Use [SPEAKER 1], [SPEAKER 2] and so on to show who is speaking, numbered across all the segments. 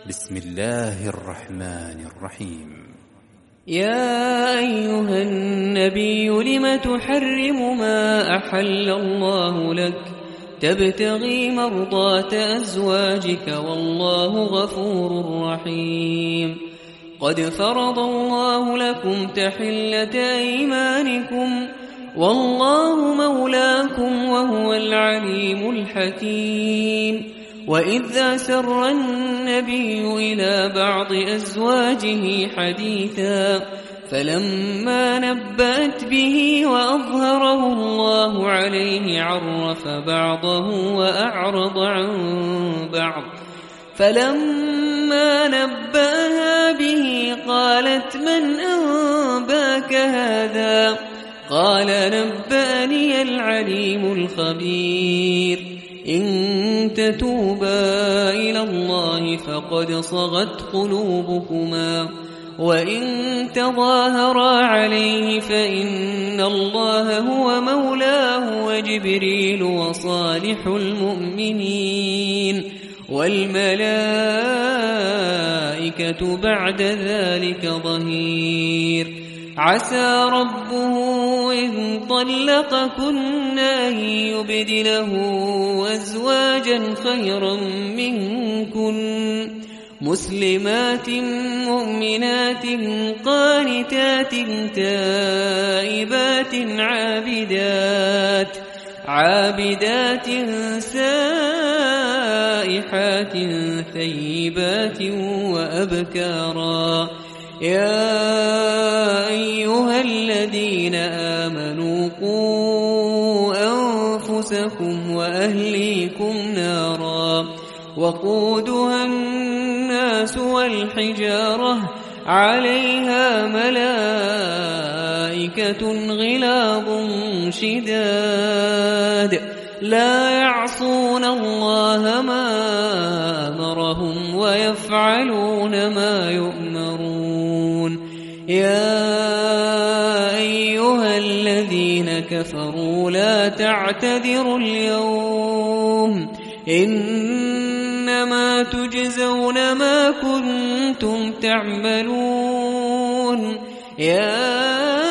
[SPEAKER 1] بسم الله الرحمن الرحيم.
[SPEAKER 2] يا أيها النبي لم تحرم ما أحل الله لك تبتغي مرضات أزواجك والله غفور رحيم. قد فرض الله لكم تحلة أيمانكم والله مولاكم وهو العليم الحكيم. وإذ أسر النبي إلى بعض أزواجه حديثا فلما نبأت به وأظهره الله عليه عرف بعضه وأعرض عن بعض. فلما نبأها به قالت من أنباك هذا؟ قال نبأني العليم الخبير. إن تتوبا إلى الله فقد صغت قلوبكما وإن تظاهرا عليه فإن الله هو مولاه وجبريل وصالح المؤمنين والملائكة بعد ذلك ظهير. عسى ربه إن طلقكن أن يبدله أزواجا خيرا منكن مسلمات مؤمنات قانتات تائبات عابدات سائحات ثيبات وأبكارا. يا أيها الذين آمنوا قوا أنفسكم وأهليكم نارا وقودها الناس والحجارة عليها ملائكة غلاظ شداد لا يعصون الله ما أمرهم ويفعلون ما يؤمرون. يا أيها الذين كفروا لا تعتذروا اليوم إنما تجزون ما كنتم تعملون. يا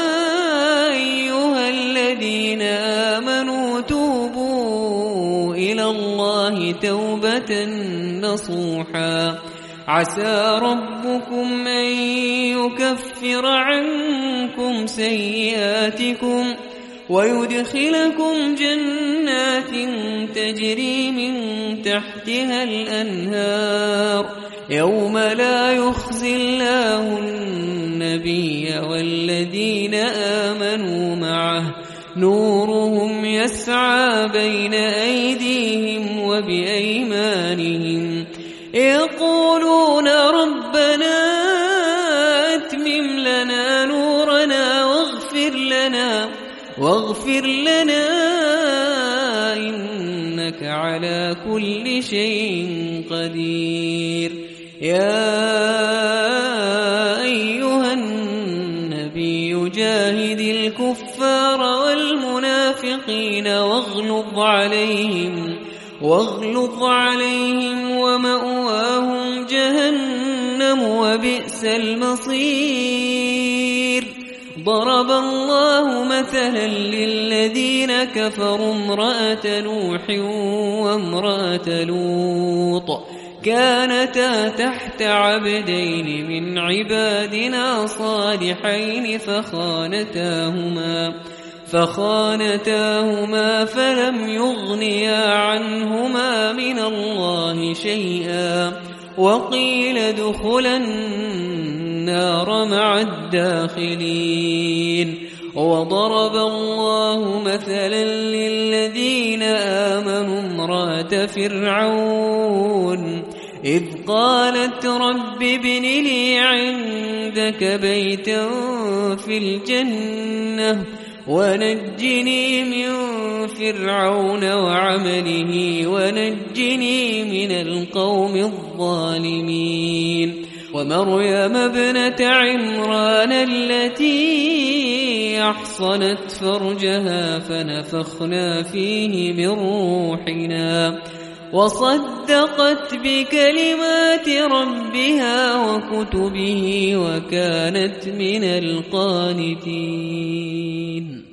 [SPEAKER 2] أيها الذين آمنوا توبوا إلى الله توبة نصوحا عسى ربكم أن يكفر عنكم سيئاتكم ويدخلكم جنات تجري من تحتها الأنهار يوم لا يخزي الله النبي والذين آمنوا معه نورهم يسعى بين أيديهم وبأيمانهم يقولون ربنا أتمم لنا نورنا واغفر لنا إنك على كل شيء قدير. يا أيها النبي جاهد الكفار والمنافقين واغلظ عليهم ومأواهم جهنم وبئس المصير. ضرب الله مثلا للذين كفروا امرأة نوح وامرأة لوط كانتا تحت عبدين من عبادنا صالحين فخانتاهما فلم يغنيا عنهما من الله شيئا وقيل ادخلا النار مع الداخلين. وضرب الله مثلا للذين آمنوا امرأة فرعون إذ قالت رب ابن لي عندك بيتا في الجنة ونجني من فرعون وعمله ونجني من القوم الظالمين. ومريم ابنة عمران التي أحصنت فرجها فنفخنا فيه من روحنا وصدقت بكلمات ربها وكتبه وكانت من القانتين.